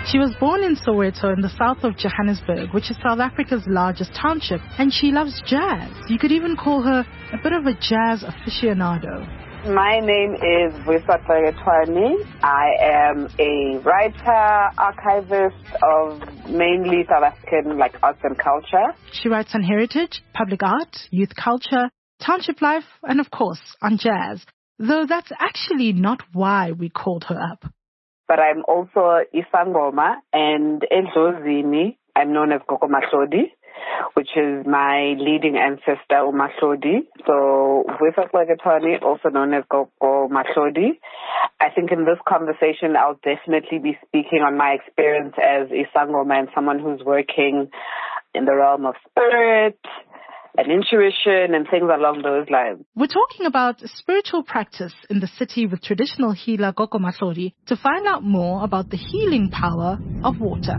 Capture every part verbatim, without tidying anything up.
She was born in Soweto in the south of Johannesburg, which is South Africa's largest township, and she loves jazz. You could even call her a bit of a jazz aficionado. My name is Vuyiswa Xakethwane. I am a writer, archivist of mainly South African like arts and culture. She writes on heritage, public art, youth culture, township life, and of course, on jazz. Though that's actually not why we called her up. But I'm also Isangoma, and eDlozini, I'm known as Gogo Mahlodi, which is my leading ancestor, uMahlodi. So, Vuyiswa Xakethwane, also known as Gogo Mahlodi. I think in this conversation, I'll definitely be speaking on my experience as Isangoma and someone who's working in the realm of spirit and intuition and things along those lines. We're talking about spiritual practice in the city with traditional healer Gogo Mahlodi to find out more about the healing power of water.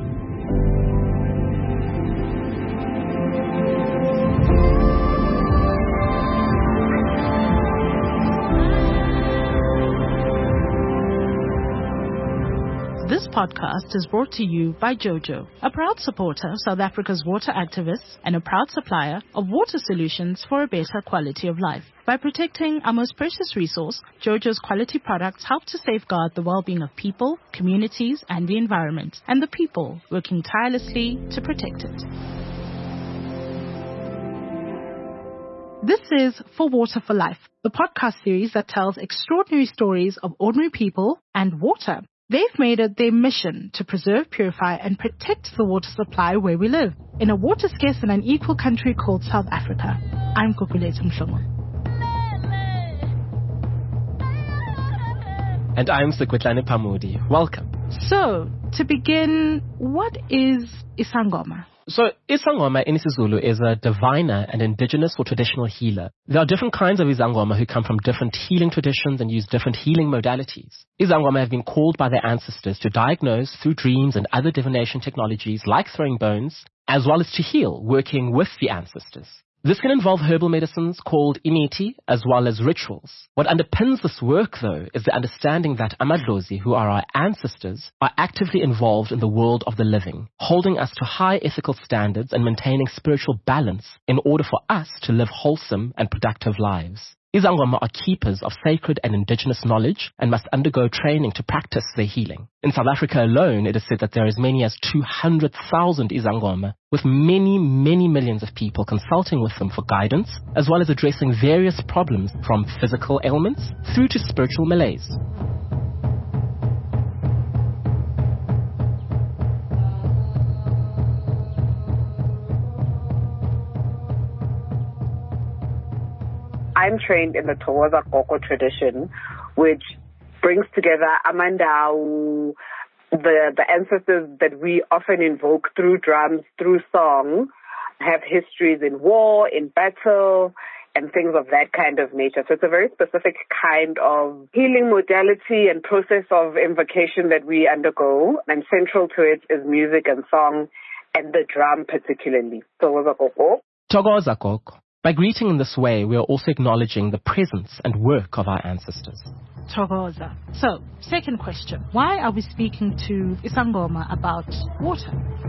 This podcast is brought to you by JoJo, a proud supporter of South Africa's water activists and a proud supplier of water solutions for a better quality of life. By protecting our most precious resource, JoJo's quality products help to safeguard the well-being of people, communities, and the environment, and the people working tirelessly to protect it. This is For Water for Life, the podcast series that tells extraordinary stories of ordinary people and water. They've made it their mission to preserve, purify, and protect the water supply where we live, in a water-scarce and unequal country called South Africa. I'm Gugulethu Mhlongo. And I'm Sekotlane Phamodi. Welcome. So, to begin, what is Isangoma? So, Isangoma in isiZulu is a diviner and indigenous or traditional healer. There are different kinds of Isangoma who come from different healing traditions and use different healing modalities. Isangoma have been called by their ancestors to diagnose through dreams and other divination technologies like throwing bones, as well as to heal, working with the ancestors. This can involve herbal medicines called imithi, as well as rituals. What underpins this work, though, is the understanding that amadlozi, who are our ancestors, are actively involved in the world of the living, holding us to high ethical standards and maintaining spiritual balance in order for us to live wholesome and productive lives. Isangoma are keepers of sacred and indigenous knowledge and must undergo training to practice their healing. In South Africa alone, it is said that there are as many as two hundred thousand Isangoma, with many, many millions of people consulting with them for guidance, as well as addressing various problems from physical ailments through to spiritual malaise. I'm trained in the Thokoza Gogo tradition, which brings together Amandau, the, the ancestors that we often invoke through drums, through song, have histories in war, in battle, and things of that kind of nature. So it's a very specific kind of healing modality and process of invocation that we undergo, and central to it is music and song, and the drum particularly. Thokoza Gogo. Thokoza Gogo. By greeting in this way, we are also acknowledging the presence and work of our ancestors. Thokoza. So, second question. Why are we speaking to Isangoma about water?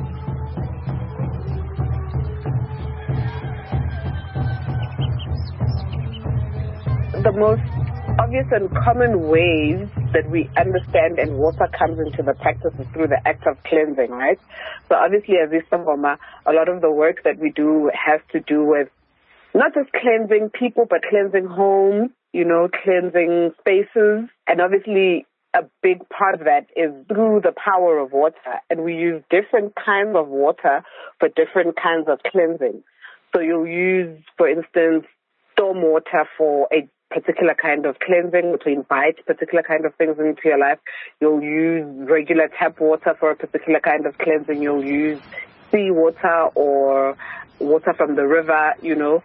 The most obvious and common ways that we understand and water comes into the practice is through the act of cleansing, right? So obviously as Isangoma, a lot of the work that we do has to do with not just cleansing people, but cleansing homes, you know, cleansing spaces. And obviously, a big part of that is through the power of water. And we use different kinds of water for different kinds of cleansing. So you'll use, for instance, storm water for a particular kind of cleansing, which will invite particular kind of things into your life. You'll use regular tap water for a particular kind of cleansing. You'll use sea water or water from the river, you know.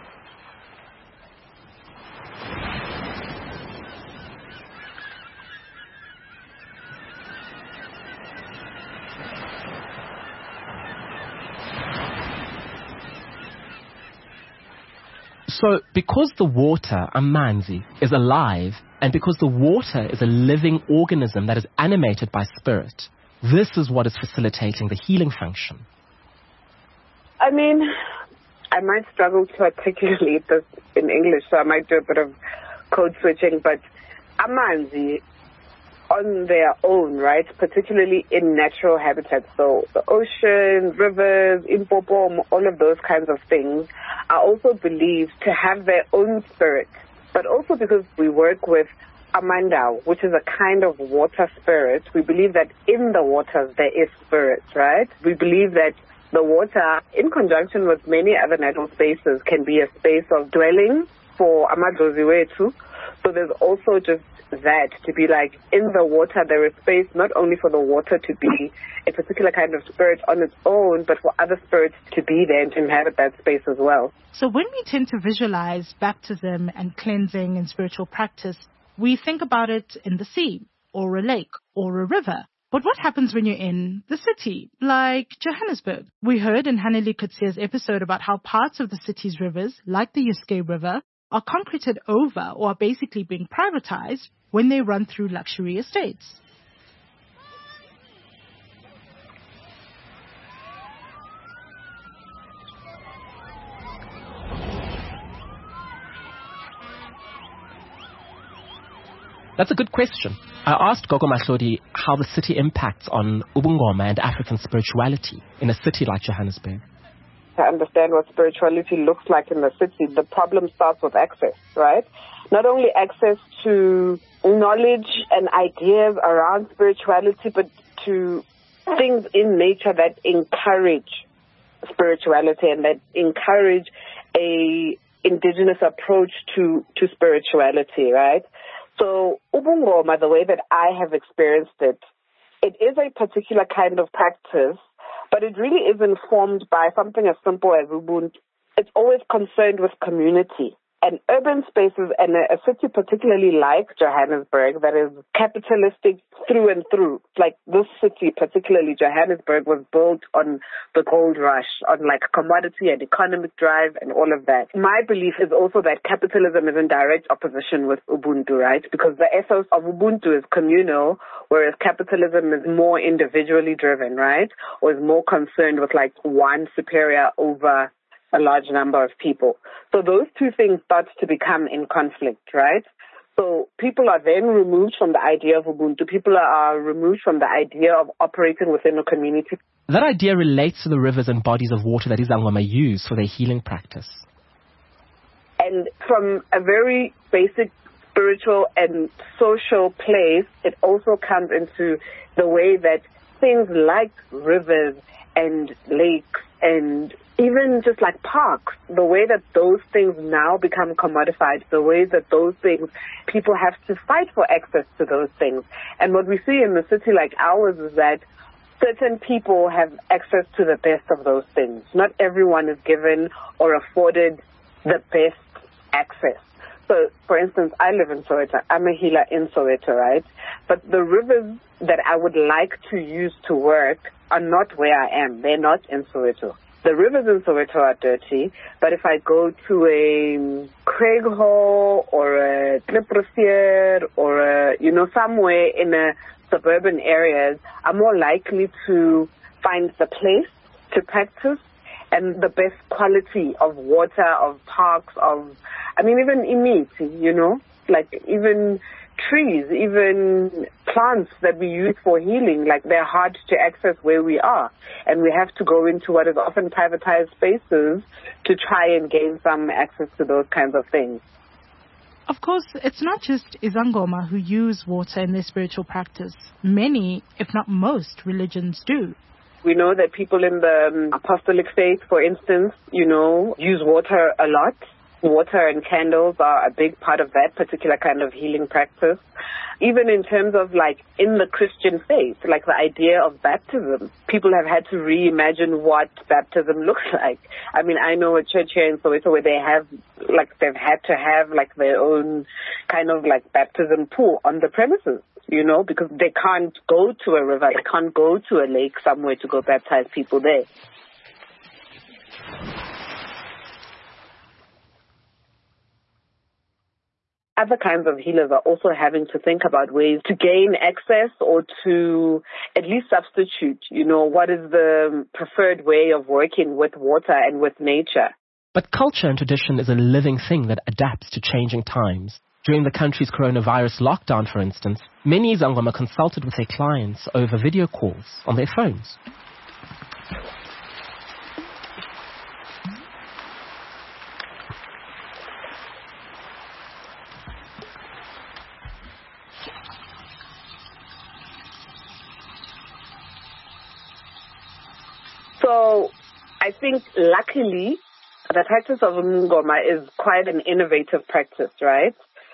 So, because the water, amanzi, is alive, and because the water is a living organism that is animated by spirit, This is what is facilitating the healing function. I mean, I might struggle to articulate this in English, so I might do a bit of code switching, but amanzi on their own, right, particularly in natural habitats, so the ocean, rivers, impopom, all of those kinds of things, are also believed to have their own spirit, but also because we work with amandau, which is a kind of water spirit. We believe that in the waters there is spirit, right? We believe that the water, in conjunction with many other natural spaces, can be a space of dwelling for amadlozi wetu. So there's also just that, to be like, in the water there is space not only for the water to be a particular kind of spirit on its own, but for other spirits to be there and to inhabit that space as well. So when we tend to visualize baptism and cleansing and spiritual practice, we think about it in the sea, or a lake, or a river. But what happens when you're in the city, like Johannesburg? We heard in Haneli Kutsia's episode about how parts of the city's rivers, like the Uske River, are concreted over or are basically being privatized when they run through luxury estates. That's a good question. I asked Gogo Mahlodi how the city impacts on ubungoma and African spirituality in a city like Johannesburg. To understand what spirituality looks like in the city, the problem starts with access, right? Not only access to knowledge and ideas around spirituality, but to things in nature that encourage spirituality and that encourage a indigenous approach to, to spirituality, right? So ubungoma, the way that I have experienced it, it is a particular kind of practice, but it really is informed by something as simple as Ubuntu. It's always concerned with community. And urban spaces, and a, a city particularly like Johannesburg that is capitalistic through and through. Like this city, particularly Johannesburg, was built on the gold rush, on like commodity and economic drive and all of that. My belief is also that capitalism is in direct opposition with Ubuntu, right? Because the ethos of Ubuntu is communal, whereas capitalism is more individually driven, right? Or is more concerned with like one superior over a large number of people. So those two things start to become in conflict, right? So people are then removed from the idea of Ubuntu. People are removed from the idea of operating within a community. That idea relates to the rivers and bodies of water that Izangoma use for their healing practice. And from a very basic spiritual and social place, it also comes into the way that things like rivers and lakes and even just like parks, the way that those things now become commodified, the way that those things, people have to fight for access to those things. And what we see in a city like ours is that certain people have access to the best of those things. Not everyone is given or afforded the best access. So, for instance, I live in Soweto. I'm a healer in Soweto, right? But the rivers that I would like to use to work are not where I am. They're not in Soweto. The rivers in Soweto are dirty, but if I go to a Craig Hall or a Triprosier or a, you know, somewhere in a suburban areas, I'm more likely to find the place to practice and the best quality of water, of parks, of, I mean, even imiti, you know, like even trees, even plants that we use for healing, like they're hard to access where we are. And we have to go into what is often privatized spaces to try and gain some access to those kinds of things. Of course, it's not just Izangoma who use water in their spiritual practice. Many, if not most, religions do. We know that people in the um, apostolic faith, for instance, you know, use water a lot. Water and candles are a big part of that particular kind of healing practice. Even in terms of like in the Christian faith, like the idea of baptism, people have had to reimagine what baptism looks like. I mean, I know a church here in Soweto where they have, like they've had to have like their own kind of like baptism pool on the premises, you know, because they can't go to a river, they can't go to a lake somewhere to go baptize people there. other kinds of healers are also having to think about ways to gain access or to at least substitute, you know, what is the preferred way of working with water and with nature. But culture and tradition is a living thing that adapts to changing times. During the country's coronavirus lockdown, for instance, many Izangoma consulted with their clients over video calls on their phones. So I think luckily the practice of Ngoma is quite an innovative practice, right?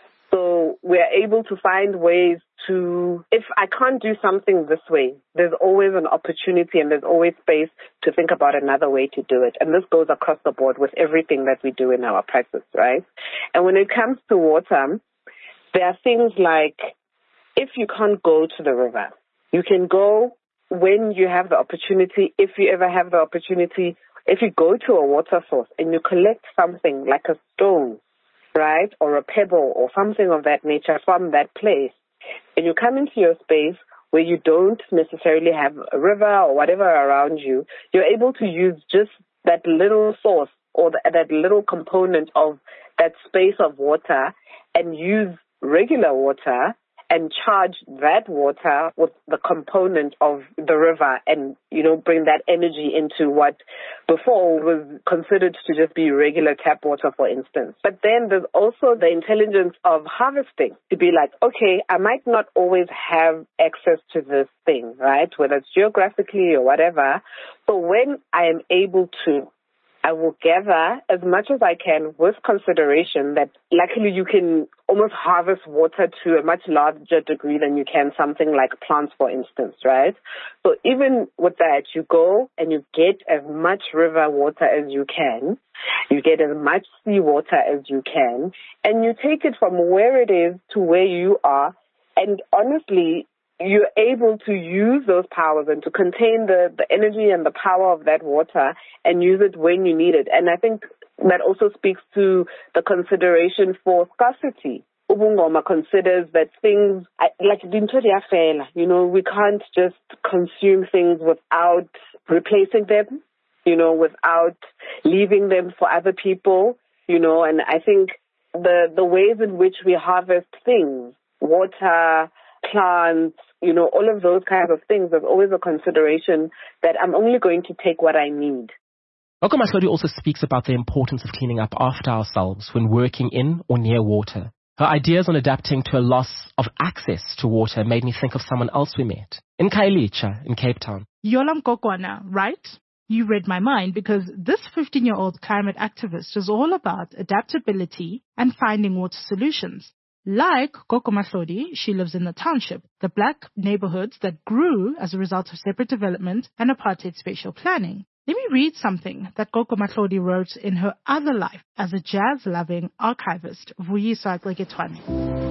So we're able to find ways to, if I can't do something this way, there's always an opportunity and there's always space to think about another way to do it. And this goes across the board with everything that we do in our practice, right? And when it comes to water, there are things like, if you can't go to the river, you can go when you have the opportunity, if you ever have the opportunity, if you go to a water source and you collect something like a stone, right, or a pebble or something of that nature from that place, and you come into your space where you don't necessarily have a river or whatever around you, you're able to use just that little source or the, that little component of that space of water and use regular water and charge that water with the component of the river and, you know, bring that energy into what before was considered to just be regular tap water, for instance. But then there's also the intelligence of harvesting, to be like, okay, I might not always have access to this thing, right, whether it's geographically or whatever. So when I am able to, I will gather as much as I can with consideration that luckily you can almost harvest water to a much larger degree than you can something like plants, for instance, right? So even with that, you go and you get as much river water as you can. You get as much sea water as you can. And you take it from where it is to where you are. And honestly, you're able to use those powers and to contain the, the energy and the power of that water and use it when you need it. And I think that also speaks to the consideration for scarcity. Ubungoma considers that things, like you know, we can't just consume things without replacing them, you know, without leaving them for other people, you know, and I think the, the ways in which we harvest things, water, plants, you know, all of those kinds of things, there's always a consideration that I'm only going to take what I need. Gogo Mahlodi also speaks about the importance of cleaning up after ourselves when working in or near water. Her ideas on adapting to a loss of access to water made me think of someone else we met in Khayelitsha in Cape Town. Yolam Kokwana, right? You read my mind because this fifteen-year-old climate activist is all about adaptability and finding water solutions. Like Gogo Mahlodi, she lives in the township, the black neighborhoods that grew as a result of separate development and apartheid spatial planning. Let me read something that Gogo Mahlodi wrote in her other life as a jazz-loving archivist, Vuyiswa Xeketwane.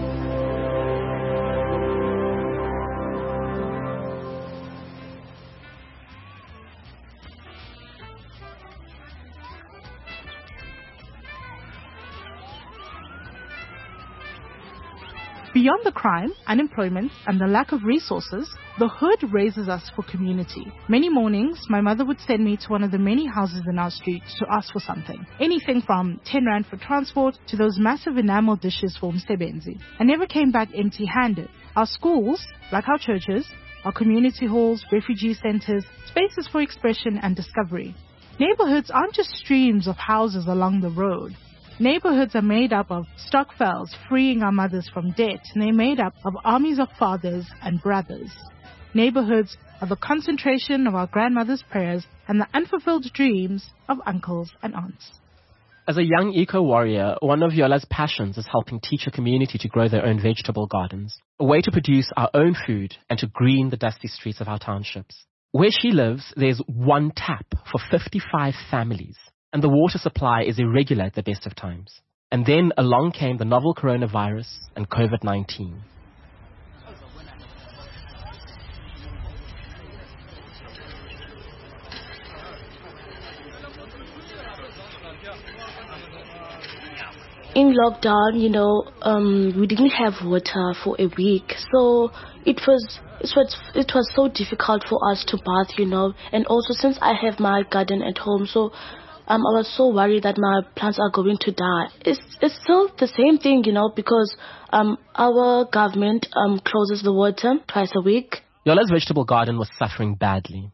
Beyond the crime, unemployment, and the lack of resources, the hood raises us for community. Many mornings, my mother would send me to one of the many houses in our street to ask for something. Anything from ten rand for transport to those massive enamel dishes for umsebenzi. I never came back empty-handed. Our schools, like our churches, our community halls, refugee centers, spaces for expression and discovery. Neighborhoods aren't just streams of houses along the road. Neighborhoods are made up of stokvels freeing our mothers from debt, and they're made up of armies of fathers and brothers. Neighborhoods are the concentration of our grandmothers' prayers and the unfulfilled dreams of uncles and aunts. As a young eco-warrior, one of Yola's passions is helping teach a community to grow their own vegetable gardens, a way to produce our own food and to green the dusty streets of our townships. Where she lives, there's one tap for fifty-five families. And the water supply is irregular at the best of times. And then along came the novel coronavirus and COVID nineteen. in lockdown, you know, um, we didn't have water for a week, so it was it was it was so difficult for us to bath, you know. And also, since I have my garden at home, so um, I was so worried that my plants are going to die. It's it's still the same thing, you know, because um, our government um closes the water twice a week. Yola's vegetable garden was suffering badly.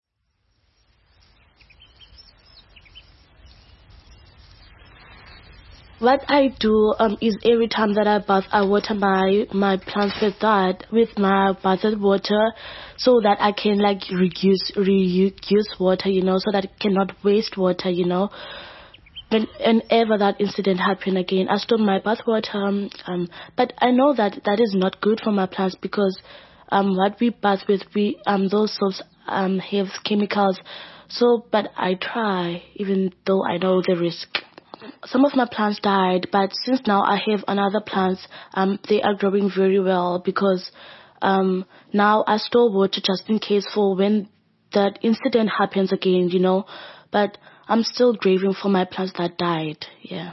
What I do um, is every time that I bath, I water my, my plants with that, with my bathed water, so that I can like reuse, reuse water, you know, so that it cannot waste water, you know. When, whenever that incident happened again, I stop my bath water, um, um, but I know that that is not good for my plants because um, what we bath with, we um, those soaps um, have chemicals. So, but I try, even though I know the risk. Some of my plants died, but since now I have another plants, um, they are growing very well because um, now I store water just in case for when that incident happens again, you know. But I'm still grieving for my plants that died, yeah.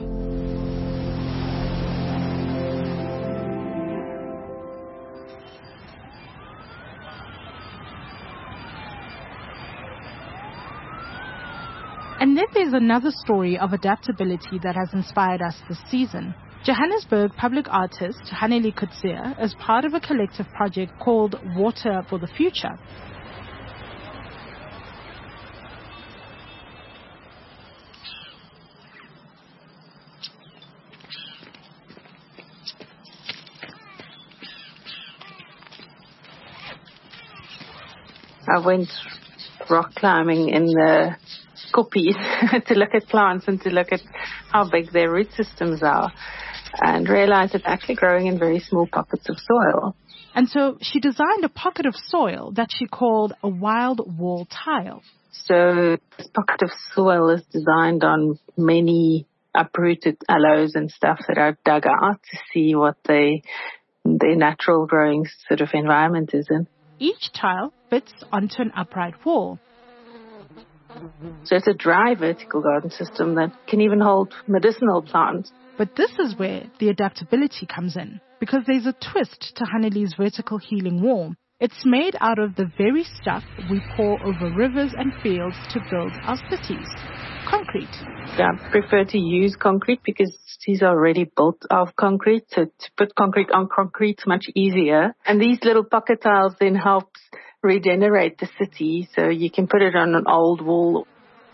And then there's another story of adaptability that has inspired us this season. Johannesburg public artist Haneli Coetzee is part of a collective project called Water for the Future. I went rock climbing in the Koppies to look at plants and to look at how big their root systems are, and realized it's actually growing in very small pockets of soil. And so she designed a pocket of soil that she called a wild wall tile. So this pocket of soil is designed on many uprooted aloes and stuff that are dug out to see what they, their natural growing sort of environment is in. Each tile fits onto an upright wall. So it's a dry vertical garden system that can even hold medicinal plants. But this is where the adaptability comes in, because there's a twist to Haneli's vertical healing wall. It's made out of the very stuff we pour over rivers and fields to build our cities, concrete. I prefer to use concrete because cities are already built of concrete, so to put concrete on concrete is much easier. And these little pocket tiles then helps regenerate the city, so you can put it on an old wall.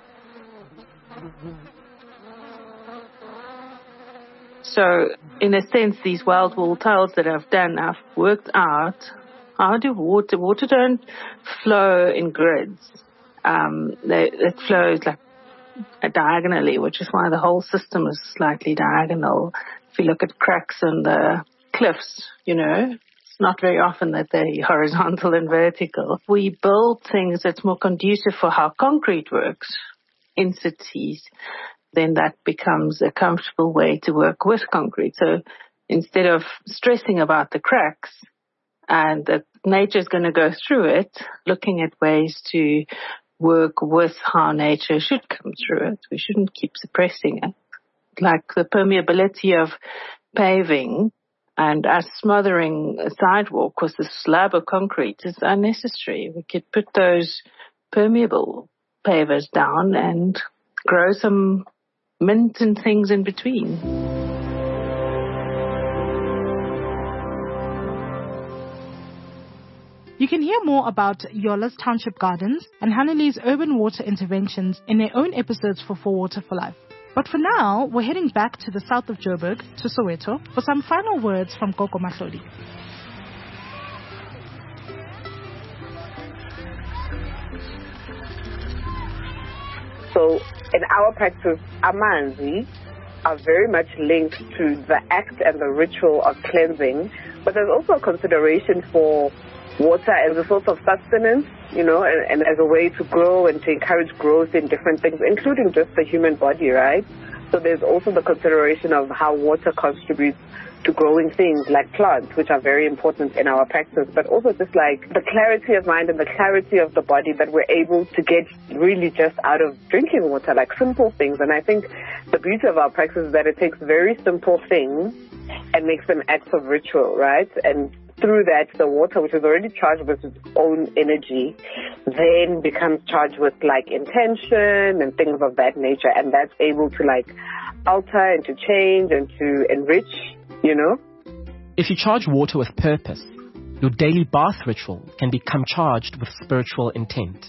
So, in a sense, these wild wall tiles that I've done, I've worked out how do water, water don't flow in grids. Um, they, it flows like diagonally, which is why the whole system is slightly diagonal. If you look at cracks in the cliffs, you know, it's not very often that they're horizontal and vertical. We build things that's more conducive for how concrete works in cities, then that becomes a comfortable way to work with concrete. So instead of stressing about the cracks and that nature's going to go through it, looking at ways to work with how nature should come through it. We shouldn't keep suppressing it. Like the permeability of paving and us smothering a sidewalk with a slab of concrete is unnecessary. We could put those permeable pavers down and grow some mint and things in between. You can hear more about Yola's Township Gardens and Haneli's urban water interventions in their own episodes for For Water for Life. But for now, we're heading back to the south of Joburg, to Soweto, for some final words from Koko Mahlodi. So in our practice, amanzi are very much linked to the act and the ritual of cleansing, but there's also a consideration for water as a source of sustenance, you know, and, and as a way to grow and to encourage growth in different things, including just the human body, right? So there's also the consideration of how water contributes to growing things like plants, which are very important in our practice, but also just like the clarity of mind and the clarity of the body that we're able to get really just out of drinking water, like simple things. And I think the beauty of our practice is that it takes very simple things and makes them acts of ritual, right? And through that, the water, which is already charged with its own energy, then becomes charged with like intention and things of that nature. And that's able to like alter and to change and to enrich, you know? If you charge water with purpose, your daily bath ritual can become charged with spiritual intent.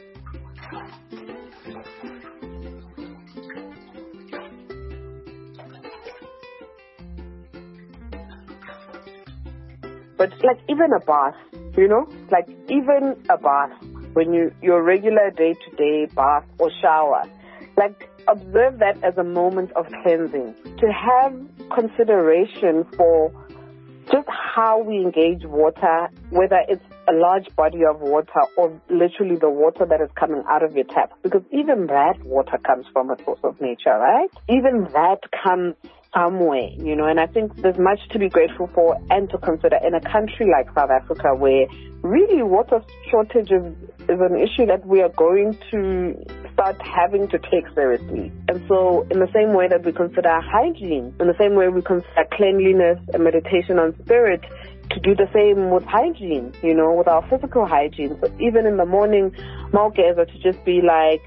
But like even a bath, you know, like even a bath, when you, your regular day-to-day bath or shower, like observe that as a moment of cleansing. To have consideration for just how we engage water, whether it's a large body of water or literally the water that is coming out of your tap, because even that water comes from a source of nature, right? Even that comes some way, you know, and I think there's much to be grateful for and to consider in a country like South Africa where really water shortage is, is an issue that we are going to start having to take seriously. And so in the same way that we consider hygiene, in the same way we consider cleanliness and meditation on spirit, to do the same with hygiene, you know, with our physical hygiene. So even in the morning, Maugeza, to just be like,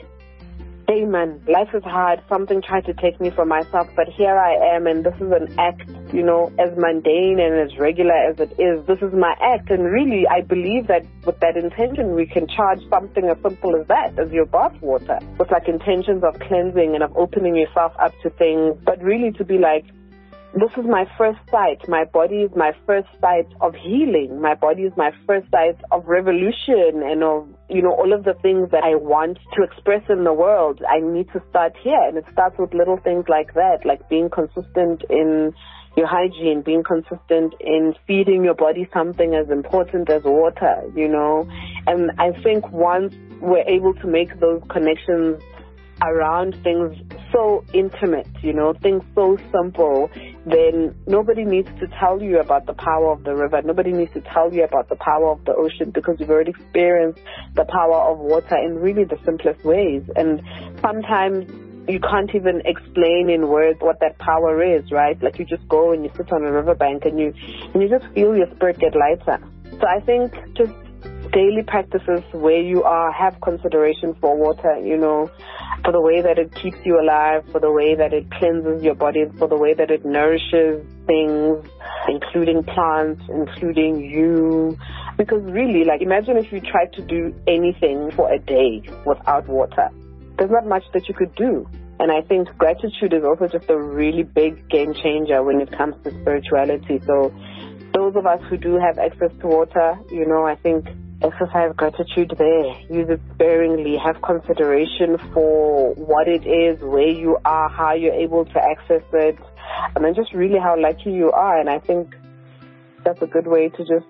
hey man, life is hard, something tried to take me from myself, but here I am, and this is an act, you know, as mundane and as regular as it is, this is my act. And really, I believe that with that intention, we can charge something as simple as that, as your bath water, with like intentions of cleansing and of opening yourself up to things, but really to be like, this is my first sight. My body is my first sight of healing. My body is my first sight of revolution and of, you know, all of the things that I want to express in the world. I need to start here. And it starts with little things like that, like being consistent in your hygiene, being consistent in feeding your body something as important as water, you know. And I think once we're able to make those connections around things so intimate, you know, things so simple, then nobody needs to tell you about the power of the river. Nobody needs to tell you about the power of the ocean, because you've already experienced the power of water in really the simplest ways. And sometimes you can't even explain in words what that power is, right? Like you just go and you sit on a riverbank and you and you just feel your spirit get lighter. So I think just daily practices where you are, have consideration for water, you know, for the way that it keeps you alive, for the way that it cleanses your body, for the way that it nourishes things, including plants, including you. Because really, like, imagine if you tried to do anything for a day without water. There's not much that you could do. And I think gratitude is also just a really big game changer when it comes to spirituality. So those of us who do have access to water, you know, I think exercise gratitude there. Use it sparingly. Have consideration for what it is, where you are, how you're able to access it, and then just really how lucky you are. And I think that's a good way to just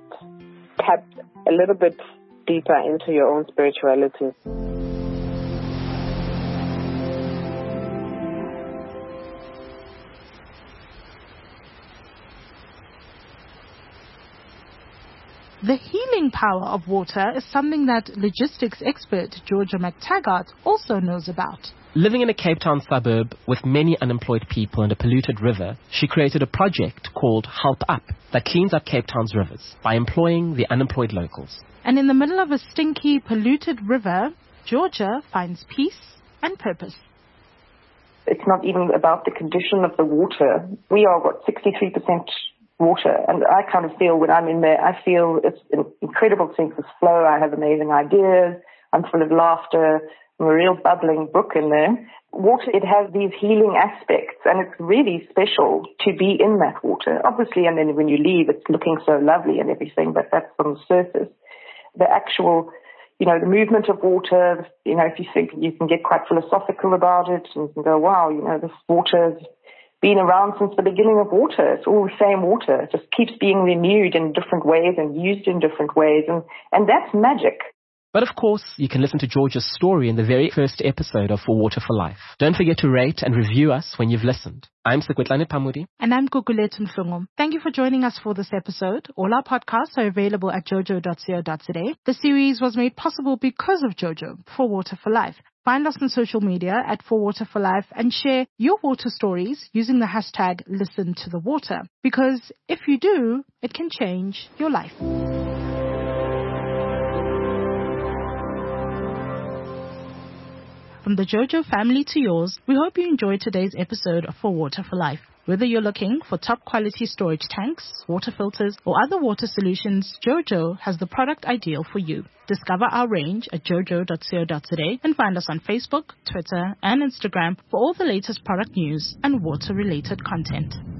tap a little bit deeper into your own spirituality. The healing power of water is something that logistics expert Georgia McTaggart also knows about. Living in a Cape Town suburb with many unemployed people and a polluted river, she created a project called Help Up that cleans up Cape Town's rivers by employing the unemployed locals. And in the middle of a stinky, polluted river, Georgia finds peace and purpose. It's not even about the condition of the water. We are, what, sixty-three percent water. And I kind of feel when I'm in there, I feel it's an incredible sense of flow. I have amazing ideas. I'm full of laughter. I'm a real bubbling brook in there. Water, it has these healing aspects, and it's really special to be in that water. Obviously, and then when you leave, it's looking so lovely and everything, but that's on the surface. The actual, you know, the movement of water, you know, if you think, you can get quite philosophical about it and you can go, wow, you know, this water's been around since the beginning of water. It's all the same water. It just keeps being renewed in different ways and used in different ways. And, and that's magic. But of course, you can listen to George's story in the very first episode of For Water for Life. Don't forget to rate and review us when you've listened. I'm Sekwetlane Phamodi. And I'm Gugulethu Mhlungu. Thank you for joining us for this episode. All our podcasts are available at jojo dot co dot za. The series was made possible because of Jojo, For Water for Life. Find us on social media at For Water for Life and share your water stories using the hashtag Listen to the Water. Because if you do, it can change your life. From the Jojo family to yours, we hope you enjoyed today's episode of For Water for Life. Whether you're looking for top quality storage tanks, water filters, or other water solutions, Jojo has the product ideal for you. Discover our range at jojo dot co dot za and find us on Facebook, Twitter, and Instagram for all the latest product news and water-related content.